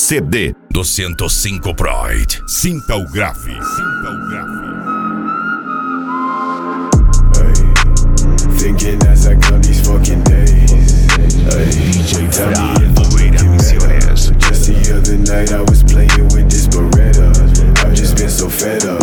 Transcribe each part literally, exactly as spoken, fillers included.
C D do cento e cinco Pride. Sinta o grave. Sinta o grave. Thinking as I count these fucking days. Ay, D J tell me if I'm making mad. Just the other night I was playing with this Beretta. I've just been so fed up.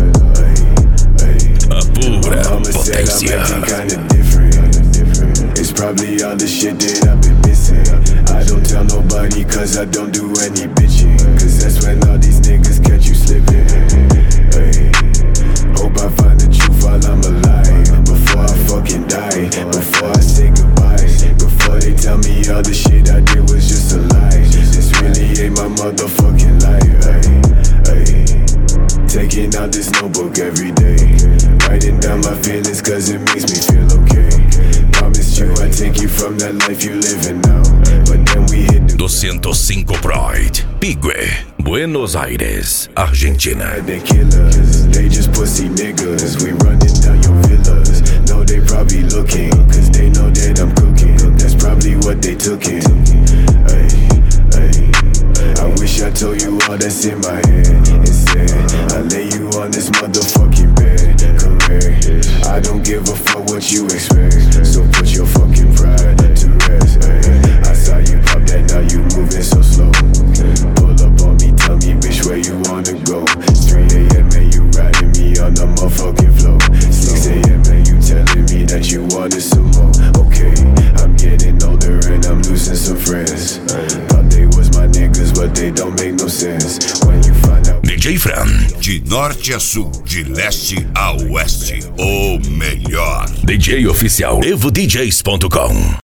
A pura Mama said I'm potência. acting kinda different. It's probably all the shit that I've been missing. I don't tell nobody cause I don't do any bitching. Cause that's when all these niggas catch you slipping. Ay, hope I find the truth while I'm alive. Before I fucking die, before I say goodbye, before they tell me all the shit I did was just a lie. This really ain't my motherfucking life. Ay, ay. Taking out this notebook every day, writing down my feelings cause it makes me feel okay. Promised you I'd take you from that life you living now, but then we hit the Do cento e cinco Pride. Pigue, Buenos Aires, Argentina. They killers, they just pussy niggas. We running down your villas. No, they probably looking, cause they know that I'm cooking. That's probably what they took in. Ay, ay. I wish I told you all that's in my head. Instead, I lay you on this motherfucking bed. Correct, I don't give a fuck what you expect. So put your fucking pride to rest. Ay, I saw you pop that, now you moving so slow. Pull up on me, tell me bitch where you wanna go. It's three a.m. and you riding me on the motherfucking floor. six a.m. and you telling me that you wanted some more. Okay, I'm getting older and I'm losing some friends. Thought they was my niggas, but they don't make no sense. When you find out D J Fran. De norte a sul, de leste a oeste, o melhor. D J oficial evo d js ponto com.